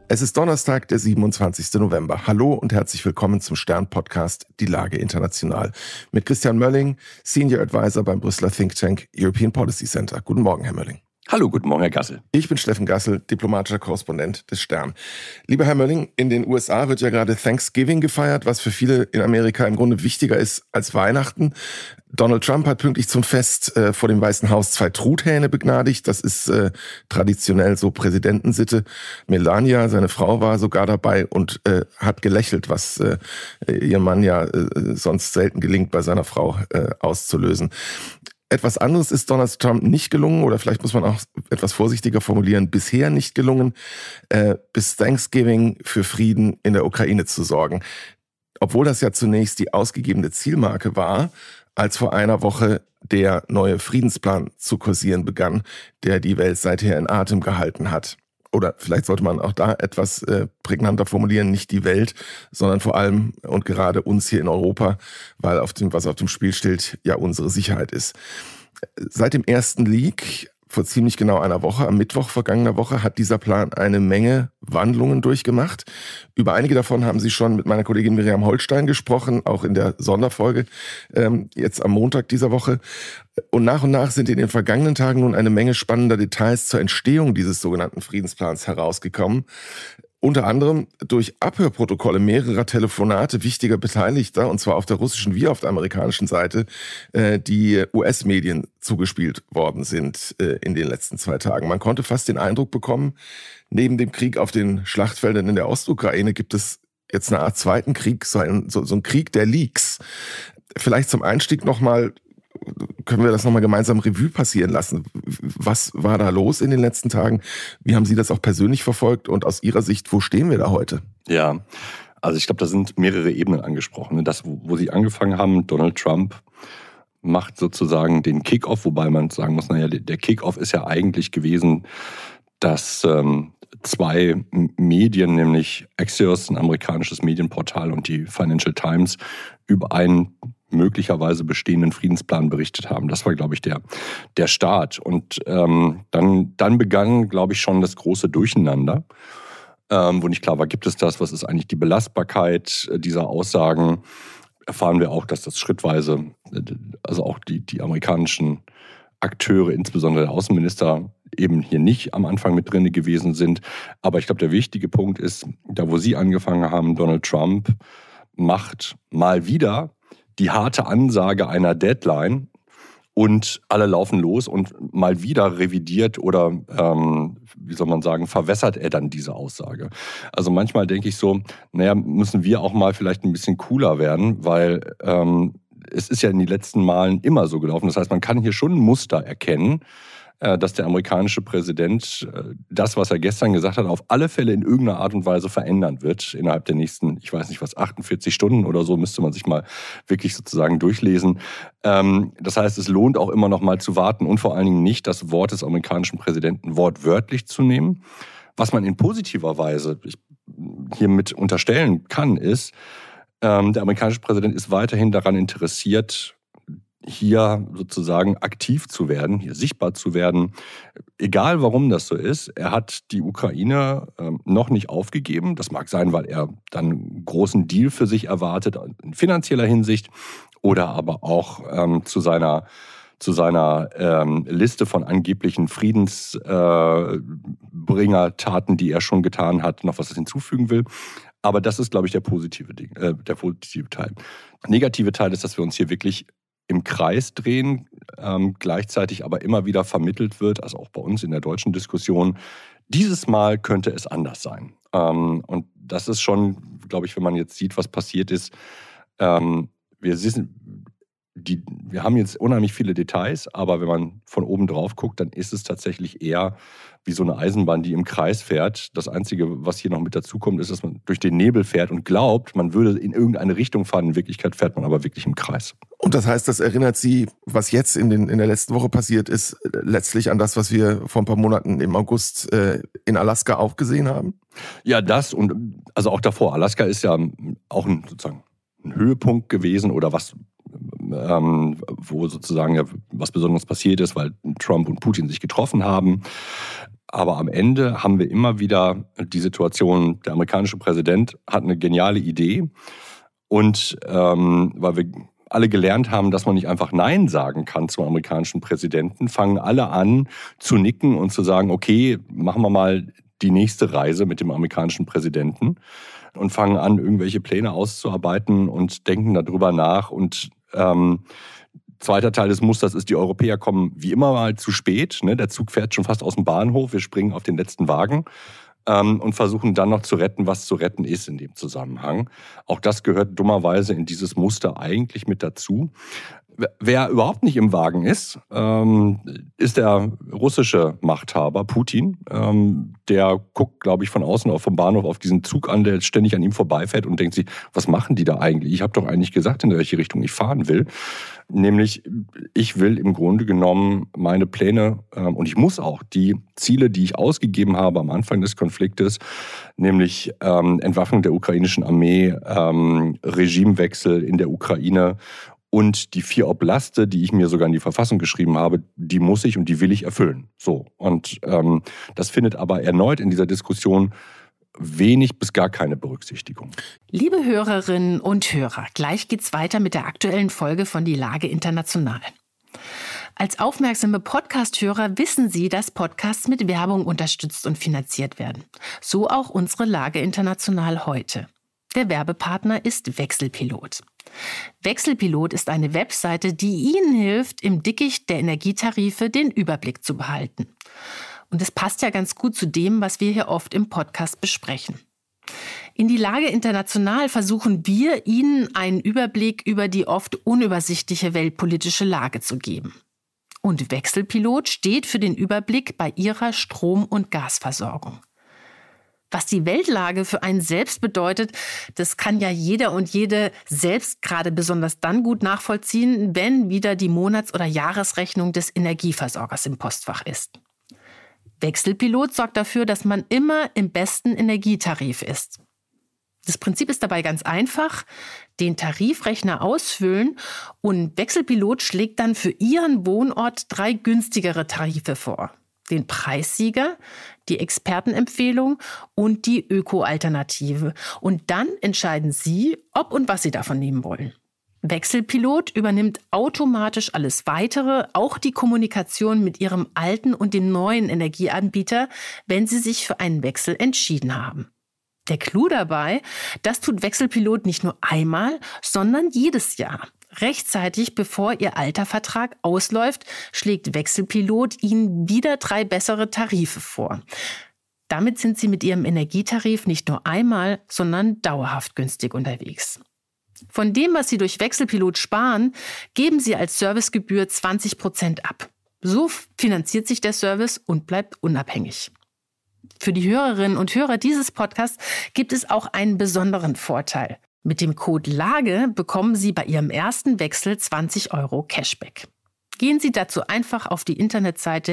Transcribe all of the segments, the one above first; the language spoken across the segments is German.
Es ist Donnerstag, der 27. November. Hallo und herzlich willkommen zum Stern-Podcast Die Lage international mit Christian Mölling, Senior Advisor beim Brüsseler Think Tank European Policy Center. Guten Morgen, Herr Mölling. Hallo, guten Morgen, Herr Gassel. Ich bin Steffen Gassel, diplomatischer Korrespondent des Stern. Lieber Herr Mölling, in den USA wird ja gerade Thanksgiving gefeiert, was für viele in Amerika im Grunde wichtiger ist als Weihnachten. Donald Trump hat pünktlich zum Fest vor dem Weißen Haus 2 Truthähne begnadigt. Das ist traditionell so Präsidentensitte. Melania, seine Frau, war sogar dabei und hat gelächelt, was ihrem Mann ja sonst selten gelingt, bei seiner Frau auszulösen. Etwas anderes ist Donald Trump nicht gelungen, oder vielleicht muss man auch etwas vorsichtiger formulieren, bisher nicht gelungen, bis Thanksgiving für Frieden in der Ukraine zu sorgen. Obwohl das ja zunächst die ausgegebene Zielmarke war, als vor einer Woche der neue Friedensplan zu kursieren begann, der die Welt seither in Atem gehalten hat. Oder vielleicht sollte man auch da etwas prägnanter formulieren, nicht die Welt, sondern vor allem und gerade uns hier in Europa, weil was auf dem Spiel steht, ja unsere Sicherheit ist. Seit dem ersten Leak vor ziemlich genau einer Woche, am Mittwoch vergangener Woche, hat dieser Plan eine Menge Wandlungen durchgemacht. Über einige davon haben Sie schon mit meiner Kollegin Miriam Holstein gesprochen, auch in der Sonderfolge jetzt am Montag dieser Woche. Und nach sind in den vergangenen Tagen nun eine Menge spannender Details zur Entstehung dieses sogenannten Friedensplans herausgekommen. Unter anderem durch Abhörprotokolle mehrerer Telefonate wichtiger Beteiligter, und zwar auf der russischen wie auf der amerikanischen Seite, die US-Medien zugespielt worden sind in den letzten 2 Tagen. Man konnte fast den Eindruck bekommen, neben dem Krieg auf den Schlachtfeldern in der Ostukraine gibt es jetzt eine Art zweiten Krieg, so ein Krieg der Leaks. Vielleicht zum Einstieg nochmal, können wir das nochmal gemeinsam Revue passieren lassen? Was war da los in den letzten Tagen? Wie haben Sie das auch persönlich verfolgt? Und aus Ihrer Sicht, wo stehen wir da heute? Ja, also ich glaube, da sind mehrere Ebenen angesprochen. Das, wo Sie angefangen haben, Donald Trump macht sozusagen den Kick-Off, wobei man sagen muss, naja, der Kick-Off ist ja eigentlich gewesen, dass 2 Medien, nämlich Axios, ein amerikanisches Medienportal, und die Financial Times, über einen möglicherweise bestehenden Friedensplan berichtet haben. Das war, glaube ich, der Start. Und dann begann, glaube ich, schon das große Durcheinander, wo nicht klar war, gibt es das, was ist eigentlich die Belastbarkeit dieser Aussagen? Erfahren wir auch, dass das schrittweise, also auch die amerikanischen Akteure, insbesondere der Außenminister, eben hier nicht am Anfang mit drin gewesen sind. Aber ich glaube, der wichtige Punkt ist, da wo Sie angefangen haben, Donald Trump macht mal wieder die harte Ansage einer Deadline und alle laufen los, und mal wieder revidiert oder, wie soll man sagen, verwässert er dann diese Aussage. Also manchmal denke ich so, naja, müssen wir auch mal vielleicht ein bisschen cooler werden, weil es ist ja in den letzten Malen immer so gelaufen. Das heißt, man kann hier schon ein Muster erkennen, dass der amerikanische Präsident das, was er gestern gesagt hat, auf alle Fälle in irgendeiner Art und Weise verändern wird. Innerhalb der nächsten, ich weiß nicht was, 48 Stunden oder so, müsste man sich mal wirklich sozusagen durchlesen. Das heißt, es lohnt auch immer noch mal zu warten und vor allen Dingen nicht das Wort des amerikanischen Präsidenten wortwörtlich zu nehmen. Was man in positiver Weise hiermit unterstellen kann, ist, der amerikanische Präsident ist weiterhin daran interessiert, hier sozusagen aktiv zu werden, hier sichtbar zu werden. Egal, warum das so ist, er hat die Ukraine noch nicht aufgegeben. Das mag sein, weil er dann einen großen Deal für sich erwartet, in finanzieller Hinsicht, oder aber auch zu seiner Liste von angeblichen Friedensbringertaten, die er schon getan hat, noch was hinzufügen will. Aber das ist, glaube ich, der positive Teil. Der negative Teil ist, dass wir uns hier wirklich im Kreis drehen, gleichzeitig aber immer wieder vermittelt wird, also auch bei uns in der deutschen Diskussion, dieses Mal könnte es anders sein. Und das ist schon, glaube ich, wenn man jetzt sieht, was passiert ist, wir haben jetzt unheimlich viele Details, aber wenn man von oben drauf guckt, dann ist es tatsächlich eher wie so eine Eisenbahn, die im Kreis fährt. Das Einzige, was hier noch mit dazukommt, ist, dass man durch den Nebel fährt und glaubt, man würde in irgendeine Richtung fahren. In Wirklichkeit fährt man aber wirklich im Kreis. Und das heißt, das erinnert Sie, was jetzt in der letzten Woche passiert ist, letztlich an das, was wir vor ein paar Monaten im August in Alaska auch gesehen haben? Ja, das und also auch davor. Alaska ist ja auch sozusagen ein Höhepunkt gewesen oder was, wo sozusagen ja was Besonderes passiert ist, weil Trump und Putin sich getroffen haben. Aber am Ende haben wir immer wieder die Situation, der amerikanische Präsident hat eine geniale Idee. Und weil wir alle gelernt haben, dass man nicht einfach Nein sagen kann zum amerikanischen Präsidenten, fangen alle an zu nicken und zu sagen, okay, machen wir mal die nächste Reise mit dem amerikanischen Präsidenten und fangen an, irgendwelche Pläne auszuarbeiten und denken darüber nach. Und zweiter Teil des Musters ist, die Europäer kommen wie immer mal zu spät. Ne? Der Zug fährt schon fast aus dem Bahnhof, wir springen auf den letzten Wagen. Und versuchen dann noch zu retten, was zu retten ist in dem Zusammenhang. Auch das gehört dummerweise in dieses Muster eigentlich mit dazu. Wer überhaupt nicht im Wagen ist der russische Machthaber Putin. Der guckt, glaube ich, von außen vom Bahnhof auf diesen Zug an, der ständig an ihm vorbeifährt und denkt sich, was machen die da eigentlich? Ich habe doch eigentlich gesagt, in welche Richtung ich fahren will. Nämlich, ich will im Grunde genommen meine Pläne und ich muss auch die Ziele, die ich ausgegeben habe am Anfang des Konfliktes, nämlich Entwaffnung der ukrainischen Armee, Regimewechsel in der Ukraine und die 4 Oblaste, die ich mir sogar in die Verfassung geschrieben habe, die muss ich und die will ich erfüllen. So. Und das findet aber erneut in dieser Diskussion wenig bis gar keine Berücksichtigung. Liebe Hörerinnen und Hörer, gleich geht's weiter mit der aktuellen Folge von Die Lage International. Als aufmerksame Podcast-Hörer wissen Sie, dass Podcasts mit Werbung unterstützt und finanziert werden. So auch unsere Lage International heute. Der Werbepartner ist Wechselpilot. Wechselpilot ist eine Webseite, die Ihnen hilft, im Dickicht der Energietarife den Überblick zu behalten. Und es passt ja ganz gut zu dem, was wir hier oft im Podcast besprechen. In Die Lage International versuchen wir, Ihnen einen Überblick über die oft unübersichtliche weltpolitische Lage zu geben. Und Wechselpilot steht für den Überblick bei Ihrer Strom- und Gasversorgung. Was die Weltlage für einen selbst bedeutet, das kann ja jeder und jede selbst gerade besonders dann gut nachvollziehen, wenn wieder die Monats- oder Jahresrechnung des Energieversorgers im Postfach ist. Wechselpilot sorgt dafür, dass man immer im besten Energietarif ist. Das Prinzip ist dabei ganz einfach: den Tarifrechner ausfüllen und Wechselpilot schlägt dann für Ihren Wohnort 3 günstigere Tarife vor. Den Preissieger, die Expertenempfehlung und die Öko-Alternative. Und dann entscheiden Sie, ob und was Sie davon nehmen wollen. Wechselpilot übernimmt automatisch alles Weitere, auch die Kommunikation mit Ihrem alten und dem neuen Energieanbieter, wenn Sie sich für einen Wechsel entschieden haben. Der Clou dabei, das tut Wechselpilot nicht nur einmal, sondern jedes Jahr. Rechtzeitig bevor Ihr alter Vertrag ausläuft, schlägt Wechselpilot Ihnen wieder 3 bessere Tarife vor. Damit sind Sie mit Ihrem Energietarif nicht nur einmal, sondern dauerhaft günstig unterwegs. Von dem, was Sie durch Wechselpilot sparen, geben Sie als Servicegebühr 20% ab. So finanziert sich der Service und bleibt unabhängig. Für die Hörerinnen und Hörer dieses Podcasts gibt es auch einen besonderen Vorteil. Mit dem Code LAGE bekommen Sie bei Ihrem ersten Wechsel 20 € Cashback. Gehen Sie dazu einfach auf die Internetseite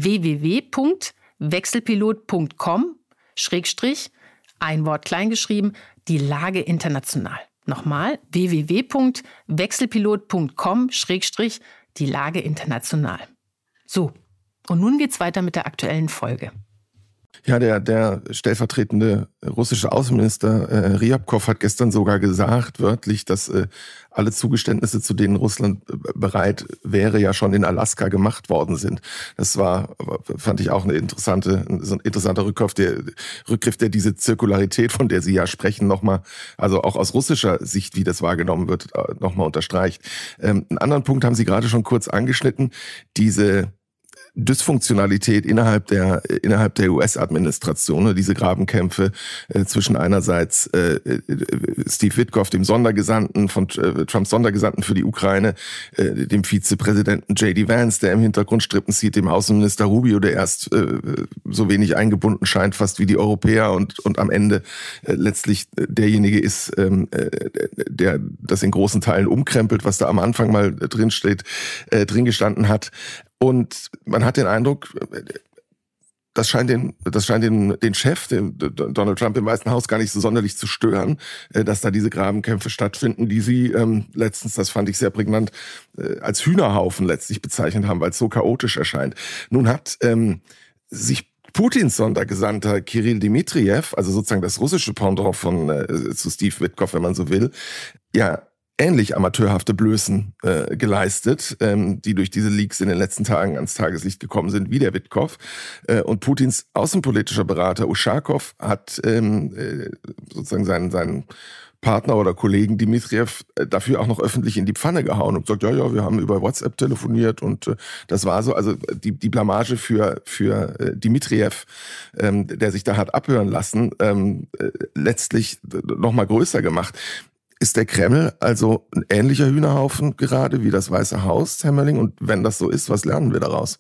www.wechselpilot.com/ ein Wort kleingeschrieben, die Lage international. Nochmal www.wechselpilot.com/ die Lage international. So, und nun geht's weiter mit der aktuellen Folge. Ja, der stellvertretende russische Außenminister Ryabkov hat gestern sogar gesagt, wörtlich, dass alle Zugeständnisse, zu denen Russland bereit wäre, ja schon in Alaska gemacht worden sind. Das fand ich auch so ein interessanter Rückgriff, der diese Zirkularität, von der Sie ja sprechen, nochmal, also auch aus russischer Sicht, wie das wahrgenommen wird, nochmal unterstreicht. Einen anderen Punkt haben Sie gerade schon kurz angeschnitten, diese Dysfunktionalität innerhalb der US-Administration, diese Grabenkämpfe zwischen einerseits Steve Witkoff, dem Sondergesandten von Trumps Sondergesandten für die Ukraine, dem Vizepräsidenten J.D. Vance, der im Hintergrund Strippen zieht, dem Außenminister Rubio, der erst so wenig eingebunden scheint, fast wie die Europäer und am Ende letztlich derjenige ist, der das in großen Teilen umkrempelt, was da am Anfang mal drin gestanden hat. Und man hat den Eindruck, das scheint den Chef, Donald Trump im Weißen Haus, gar nicht so sonderlich zu stören, dass da diese Grabenkämpfe stattfinden, die sie letztens, das fand ich sehr prägnant, als Hühnerhaufen letztlich bezeichnet haben, weil es so chaotisch erscheint. Nun hat sich Putins Sondergesandter Kirill Dmitrijew, also sozusagen das russische Pendant zu Steve Witkoff, wenn man so will, ja, ähnlich amateurhafte Blößen geleistet, die durch diese Leaks in den letzten Tagen ans Tageslicht gekommen sind, wie der Witkoff. Und Putins außenpolitischer Berater Uschakov hat sozusagen seinen Partner oder Kollegen Dmitrijew dafür auch noch öffentlich in die Pfanne gehauen und gesagt, ja, wir haben über WhatsApp telefoniert und das war so, also die Blamage für Dmitrijew, der sich da hat abhören lassen, letztlich noch mal größer gemacht. Ist der Kreml also ein ähnlicher Hühnerhaufen gerade wie das Weiße Haus, Herr Mölling? Und wenn das so ist, was lernen wir daraus?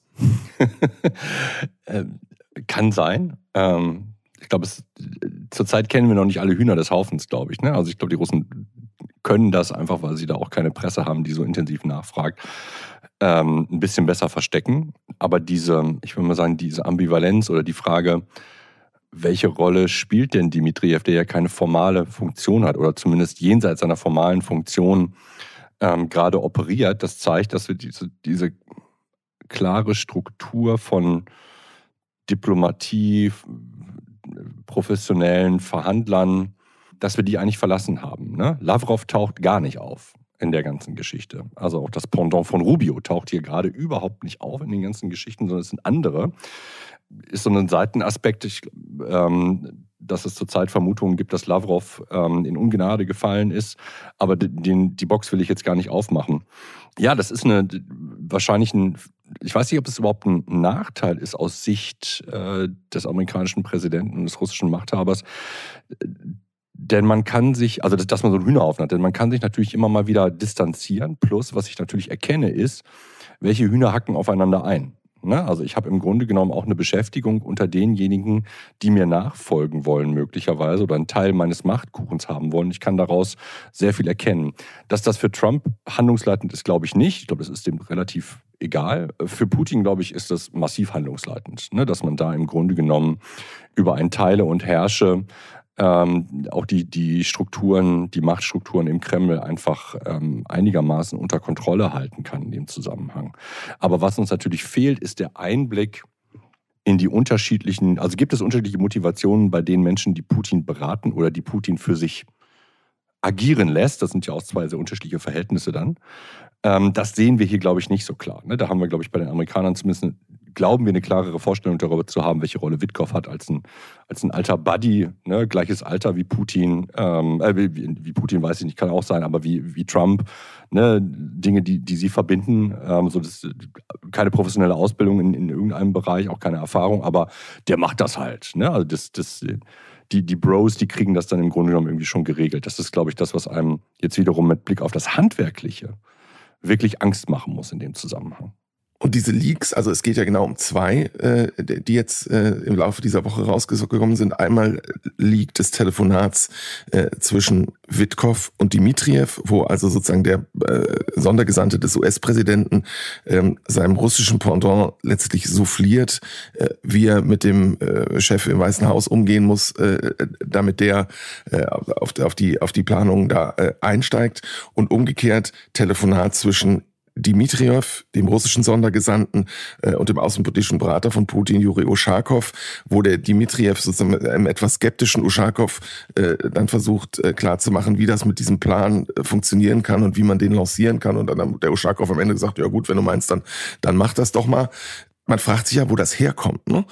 Kann sein. Ich glaube, zurzeit kennen wir noch nicht alle Hühner des Haufens, glaube ich. Ne? Also ich glaube, die Russen können das einfach, weil sie da auch keine Presse haben, die so intensiv nachfragt, ein bisschen besser verstecken. Aber diese Ambivalenz oder die Frage, welche Rolle spielt denn Dmitrijew, der ja keine formale Funktion hat oder zumindest jenseits seiner formalen Funktion gerade operiert, das zeigt, dass wir diese klare Struktur von Diplomatie, professionellen Verhandlern, dass wir die eigentlich verlassen haben. Ne? Lavrov taucht gar nicht auf in der ganzen Geschichte. Also auch das Pendant von Rubio taucht hier gerade überhaupt nicht auf in den ganzen Geschichten, sondern es sind andere. Ist so ein Seitenaspekt, dass es zurzeit Vermutungen gibt, dass Lavrov in Ungnade gefallen ist. Aber die Box will ich jetzt gar nicht aufmachen. Ja, das ist ich weiß nicht, ob es überhaupt ein Nachteil ist aus Sicht des amerikanischen Präsidenten und des russischen Machthabers. Denn man kann sich, also dass man so einen Hühnerhaufen hat, denn man kann sich natürlich immer mal wieder distanzieren. Plus, was ich natürlich erkenne, ist, welche Hühner hacken aufeinander ein. Also ich habe im Grunde genommen auch eine Beschäftigung unter denjenigen, die mir nachfolgen wollen möglicherweise oder einen Teil meines Machtkuchens haben wollen. Ich kann daraus sehr viel erkennen. Dass das für Trump handlungsleitend ist, glaube ich nicht. Ich glaube, das ist dem relativ egal. Für Putin, glaube ich, ist das massiv handlungsleitend, dass man da im Grunde genommen über ein Teile und Herrsche auch die Strukturen, die Machtstrukturen im Kreml einfach einigermaßen unter Kontrolle halten kann in dem Zusammenhang. Aber was uns natürlich fehlt, ist der Einblick in die unterschiedlichen, also gibt es unterschiedliche Motivationen bei den Menschen, die Putin beraten oder die Putin für sich agieren lässt. Das sind ja auch zwei sehr unterschiedliche Verhältnisse dann. Das sehen wir hier, glaube ich, nicht so klar. Da haben wir, glaube ich, bei den Amerikanern zumindest glauben wir eine klarere Vorstellung darüber zu haben, welche Rolle Witkoff hat als ein alter Buddy, gleiches Alter wie Putin, wie Putin weiß ich nicht, kann auch sein, aber wie Trump, Dinge, die sie verbinden, das keine professionelle Ausbildung in irgendeinem Bereich, auch keine Erfahrung, aber der macht das halt, also die Bros, die kriegen das dann im Grunde genommen irgendwie schon geregelt. Das ist, glaube ich, das, was einem jetzt wiederum mit Blick auf das Handwerkliche wirklich Angst machen muss in dem Zusammenhang. Und diese Leaks, also es geht ja genau um zwei, die jetzt im Laufe dieser Woche rausgekommen sind. Einmal Leak des Telefonats zwischen Witkoff und Dmitrijew, wo also sozusagen der Sondergesandte des US-Präsidenten seinem russischen Pendant letztlich souffliert, wie er mit dem Chef im Weißen Haus umgehen muss, damit der auf die Planungen da einsteigt. Und umgekehrt Telefonat zwischen Dmitrijew, dem russischen Sondergesandten und dem außenpolitischen Berater von Putin, Juri Uschakov, wo der Dmitrijew sozusagen einem etwas skeptischen Uschakov dann versucht klarzumachen, wie das mit diesem Plan funktionieren kann und wie man den lancieren kann. Und dann hat der Uschakov am Ende gesagt, ja gut, wenn du meinst, dann mach das doch mal. Man fragt sich ja, wo das herkommt. Ne?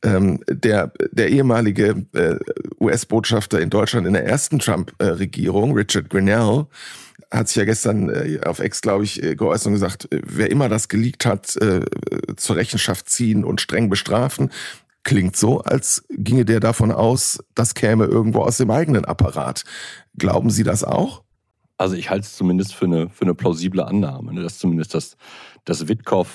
Der ehemalige US-Botschafter in Deutschland in der ersten Trump-Regierung, Richard Grenell, hat sich ja gestern auf X, glaube ich, geäußert und gesagt, wer immer das geleakt hat, zur Rechenschaft ziehen und streng bestrafen. Klingt so, als ginge der davon aus, das käme irgendwo aus dem eigenen Apparat. Glauben Sie das auch? Also ich halte es zumindest für eine plausible Annahme, dass zumindest das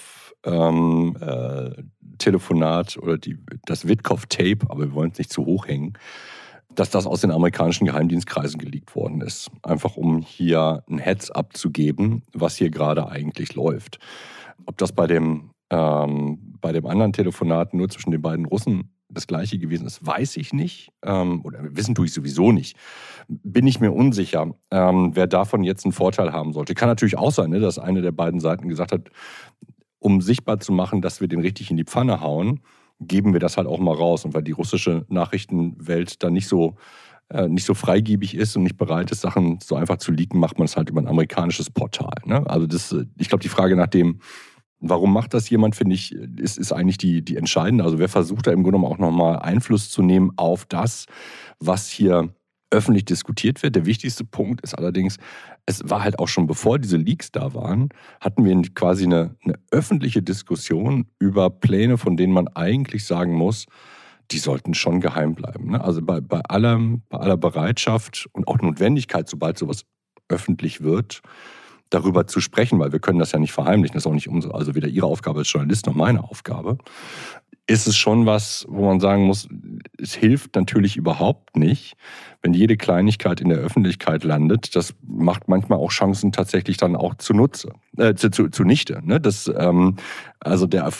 Witkoff-Telefonat oder das Witkoff-Tape, aber wir wollen es nicht zu hoch hängen, dass das aus den amerikanischen Geheimdienstkreisen geleakt worden ist. Einfach um hier ein Heads-up zu geben, was hier gerade eigentlich läuft. Ob das bei dem anderen Telefonat nur zwischen den beiden Russen das Gleiche gewesen ist, weiß ich nicht. Oder wissen tue ich sowieso nicht. Bin ich mir unsicher, wer davon jetzt einen Vorteil haben sollte. Kann natürlich auch sein, dass eine der beiden Seiten gesagt hat, um sichtbar zu machen, dass wir den richtig in die Pfanne hauen, geben wir das halt auch mal raus. Und weil die russische Nachrichtenwelt da nicht so freigebig ist und nicht bereit ist, Sachen so einfach zu leaken, macht man es halt über ein amerikanisches Portal. Ne? Also ich glaube, die Frage nach dem, warum macht das jemand, finde ich, ist eigentlich die entscheidende. Also wer versucht da im Grunde genommen auch nochmal Einfluss zu nehmen auf das, was hier öffentlich diskutiert wird. Der wichtigste Punkt ist allerdings, es war halt auch schon bevor diese Leaks da waren, hatten wir quasi eine öffentliche Diskussion über Pläne, von denen man eigentlich sagen muss, die sollten schon geheim bleiben. Ne? Also bei aller Bereitschaft und auch Notwendigkeit, sobald sowas öffentlich wird, darüber zu sprechen, weil wir können das ja nicht verheimlichen, das ist auch nicht also weder Ihre Aufgabe als Journalist noch meine Aufgabe, ist es schon was, wo man sagen muss, es hilft natürlich überhaupt nicht, wenn jede Kleinigkeit in der Öffentlichkeit landet. Das macht manchmal auch Chancen tatsächlich dann auch zunichte. Ne? Also der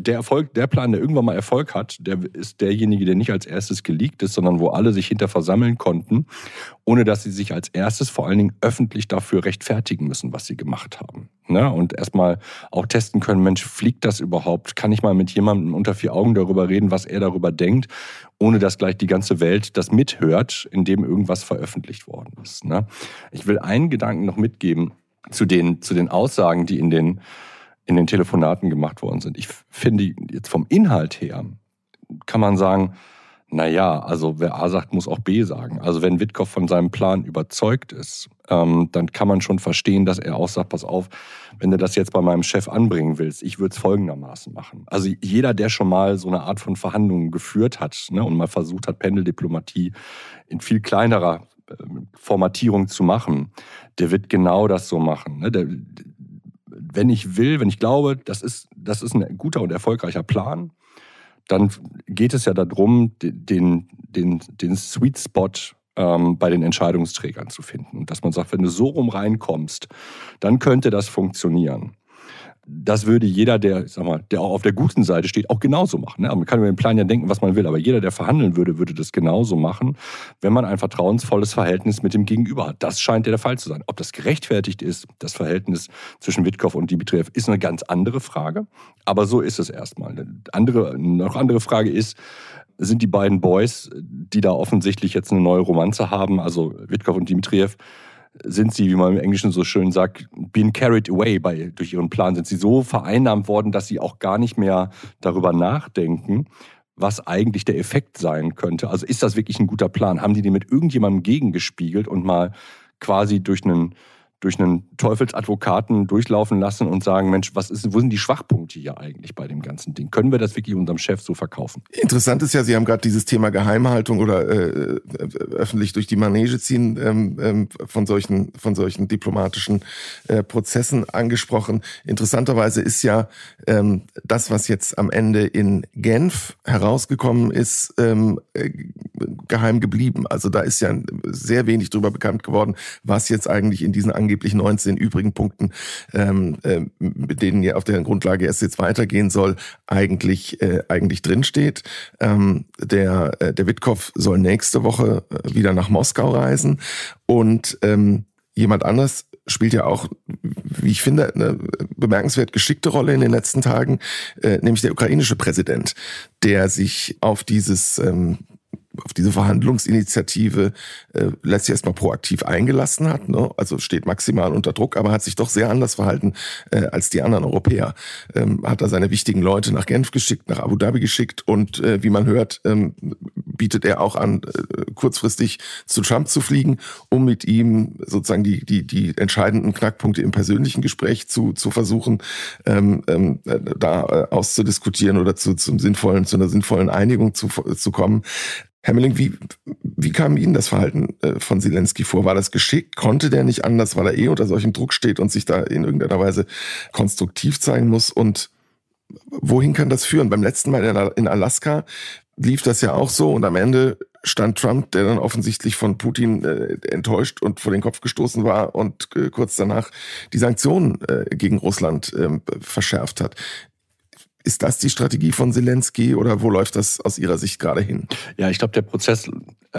Plan, der irgendwann mal Erfolg hat, der ist derjenige, der nicht als erstes geleakt ist, sondern wo alle sich hinter versammeln konnten, ohne dass sie sich als erstes vor allen Dingen öffentlich dafür rechtfertigen müssen, was sie gemacht haben. Ne? Und erstmal auch testen können, Mensch, fliegt das überhaupt? Kann ich mal mit jemandem unter vier Augen darüber reden, was er darüber denkt, ohne dass gleich die ganze Welt das mithört, indem irgendwas veröffentlicht worden ist. Ne? Ich will einen Gedanken noch mitgeben zu den Aussagen, die in den Telefonaten gemacht worden sind. Ich finde, jetzt vom Inhalt her kann man sagen, naja, also wer A sagt, muss auch B sagen. Also wenn Witkow von seinem Plan überzeugt ist, dann kann man schon verstehen, dass er auch sagt, pass auf, wenn du das jetzt bei meinem Chef anbringen willst, ich würde es folgendermaßen machen. Also jeder, der schon mal so eine Art von Verhandlungen geführt hat, ne, und mal versucht hat, Pendeldiplomatie in viel kleinerer Formatierung zu machen, der wird genau das so machen. Ne? Wenn ich glaube, das ist ein guter und erfolgreicher Plan, dann geht es ja darum, den Sweet Spot bei den Entscheidungsträgern zu finden. Und dass man sagt, wenn du so rum reinkommst, dann könnte das funktionieren. Das würde jeder, der auch auf der guten Seite steht, auch genauso machen. Man kann über den Plan ja denken, was man will, aber jeder, der verhandeln würde das genauso machen, wenn man ein vertrauensvolles Verhältnis mit dem Gegenüber hat. Das scheint ja der Fall zu sein. Ob das gerechtfertigt ist, das Verhältnis zwischen Witkow und Dmitriev, ist eine ganz andere Frage. Aber so ist es erstmal. Noch andere Frage ist, sind die beiden Boys, die da offensichtlich jetzt eine neue Romanze haben, also Witkow und Dmitriev, sind sie, wie man im Englischen so schön sagt, being carried away durch ihren Plan, sind sie so vereinnahmt worden, dass sie auch gar nicht mehr darüber nachdenken, was eigentlich der Effekt sein könnte. Also ist das wirklich ein guter Plan? Haben die den mit irgendjemandem gegengespiegelt und mal quasi durch einen Teufelsadvokaten durchlaufen lassen und sagen, Mensch, wo sind die Schwachpunkte hier eigentlich bei dem ganzen Ding? Können wir das wirklich unserem Chef so verkaufen? Interessant ist ja, Sie haben gerade dieses Thema Geheimhaltung oder öffentlich durch die Manege ziehen von solchen diplomatischen Prozessen angesprochen. Interessanterweise ist ja das, was jetzt am Ende in Genf herausgekommen ist, geheim geblieben. Also da ist ja sehr wenig drüber bekannt geworden, was jetzt eigentlich in diesen angeblich 19 übrigen Punkten, mit denen ja auf deren Grundlage es jetzt weitergehen soll, eigentlich drinsteht. Der Witkow soll nächste Woche wieder nach Moskau reisen und jemand anders spielt ja auch, wie ich finde, eine bemerkenswert geschickte Rolle in den letzten Tagen, nämlich der ukrainische Präsident, der sich auf diese Verhandlungsinitiative letztlich erstmal proaktiv eingelassen hat, ne? Also steht maximal unter Druck, aber hat sich doch sehr anders verhalten als die anderen Europäer. Hat da seine wichtigen Leute nach Genf geschickt, nach Abu Dhabi geschickt und wie man hört, bietet er auch an, kurzfristig zu Trump zu fliegen, um mit ihm sozusagen die entscheidenden Knackpunkte im persönlichen Gespräch zu versuchen, da auszudiskutieren oder zu einer sinnvollen Einigung zu kommen. Herr Melling, wie kam Ihnen das Verhalten von Zelensky vor? War das geschickt? Konnte der nicht anders, weil er unter solchem Druck steht und sich da in irgendeiner Weise konstruktiv zeigen muss? Und wohin kann das führen? Beim letzten Mal in Alaska lief das ja auch so und am Ende stand Trump, der dann offensichtlich von Putin enttäuscht und vor den Kopf gestoßen war und kurz danach die Sanktionen gegen Russland verschärft hat. Ist das die Strategie von Zelensky oder wo läuft das aus Ihrer Sicht gerade hin? Ja, ich glaube, der Prozess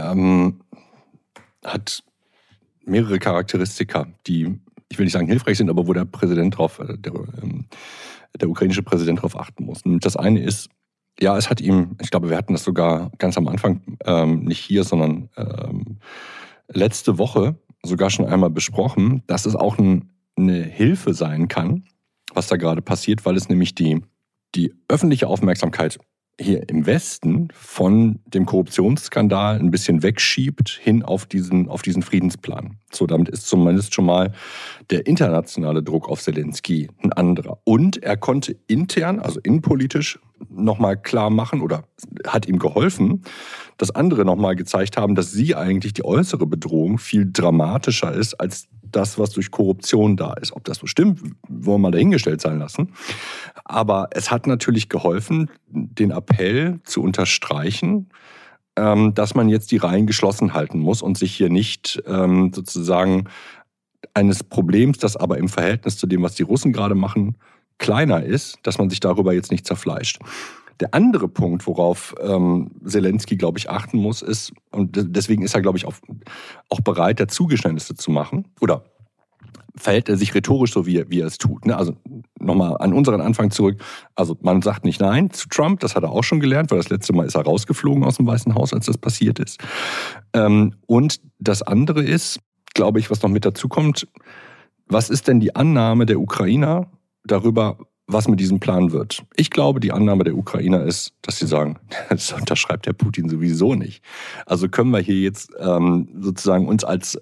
hat mehrere Charakteristika, die, ich will nicht sagen hilfreich sind, aber wo der Präsident der ukrainische Präsident drauf achten muss. Und das eine ist, Ja, es hat ihm, ich glaube, wir hatten das sogar ganz am Anfang, nicht hier, sondern letzte Woche sogar schon einmal besprochen, dass es auch eine Hilfe sein kann, was da gerade passiert, weil es nämlich die öffentliche Aufmerksamkeit hier im Westen von dem Korruptionsskandal ein bisschen wegschiebt hin auf diesen Friedensplan. So, damit ist zumindest schon mal der internationale Druck auf Zelensky ein anderer. Und er konnte intern, also innenpolitisch, nochmal klar machen oder hat ihm geholfen, dass andere nochmal gezeigt haben, dass sie eigentlich die äußere Bedrohung viel dramatischer ist als das, was durch Korruption da ist. Ob das so stimmt, wollen wir mal dahingestellt sein lassen. Aber es hat natürlich geholfen, den Appell zu unterstreichen, dass man jetzt die Reihen geschlossen halten muss und sich hier nicht sozusagen eines Problems, das aber im Verhältnis zu dem, was die Russen gerade machen, kleiner ist, dass man sich darüber jetzt nicht zerfleischt. Der andere Punkt, worauf Zelensky, glaube ich, achten muss, ist, und deswegen ist er, glaube ich, auch bereit, da Zugeständnisse zu machen, oder verhält er sich rhetorisch so, wie er es tut. Ne? Also nochmal an unseren Anfang zurück. Also man sagt nicht Nein zu Trump, das hat er auch schon gelernt, weil das letzte Mal ist er rausgeflogen aus dem Weißen Haus, als das passiert ist. Und das andere ist, glaube ich, was noch mit dazu kommt, was ist denn die Annahme der Ukrainer darüber, was mit diesem Plan wird? Ich glaube, die Annahme der Ukrainer ist, dass sie sagen, das unterschreibt der Putin sowieso nicht. Also können wir hier jetzt sozusagen uns als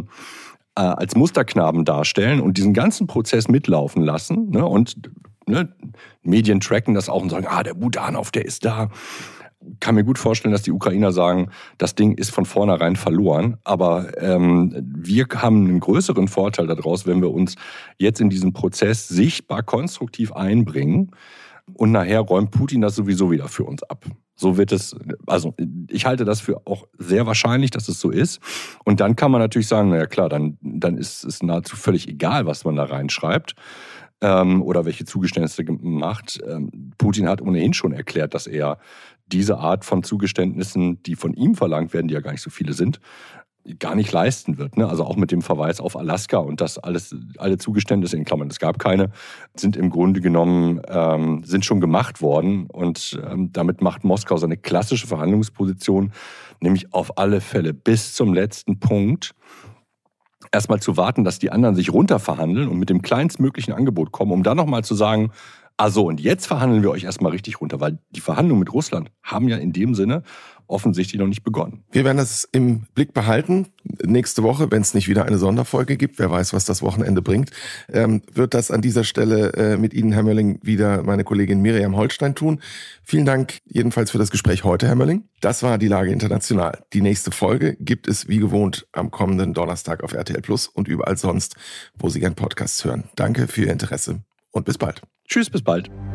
Musterknaben darstellen und diesen ganzen Prozess mitlaufen lassen, ne? Und Medien tracken das auch und sagen, der Budanov, der ist da. Kann mir gut vorstellen, dass die Ukrainer sagen, das Ding ist von vornherein verloren. Aber wir haben einen größeren Vorteil daraus, wenn wir uns jetzt in diesen Prozess sichtbar konstruktiv einbringen. Und nachher räumt Putin das sowieso wieder für uns ab. So wird es, also ich halte das für auch sehr wahrscheinlich, dass es so ist. Und dann kann man natürlich sagen, naja klar, dann ist es nahezu völlig egal, was man da reinschreibt oder welche Zugeständnisse macht. Putin hat ohnehin schon erklärt, dass er diese Art von Zugeständnissen, die von ihm verlangt werden, die ja gar nicht so viele sind, gar nicht leisten wird. Ne? Also auch mit dem Verweis auf Alaska und das alles, alle Zugeständnisse, in Klammern, es gab keine, sind im Grunde genommen, sind schon gemacht worden. Und damit macht Moskau seine klassische Verhandlungsposition, nämlich auf alle Fälle bis zum letzten Punkt erstmal zu warten, dass die anderen sich runterverhandeln und mit dem kleinstmöglichen Angebot kommen, um dann nochmal zu sagen, und jetzt verhandeln wir euch erstmal richtig runter, weil die Verhandlungen mit Russland haben ja in dem Sinne offensichtlich noch nicht begonnen. Wir werden das im Blick behalten. Nächste Woche, wenn es nicht wieder eine Sonderfolge gibt, wer weiß, was das Wochenende bringt, wird das an dieser Stelle mit Ihnen, Herr Mölling, wieder meine Kollegin Miriam Holstein tun. Vielen Dank jedenfalls für das Gespräch heute, Herr Mölling. Das war die Lage international. Die nächste Folge gibt es wie gewohnt am kommenden Donnerstag auf RTL Plus und überall sonst, wo Sie gern Podcasts hören. Danke für Ihr Interesse und bis bald. Tschüss, bis bald.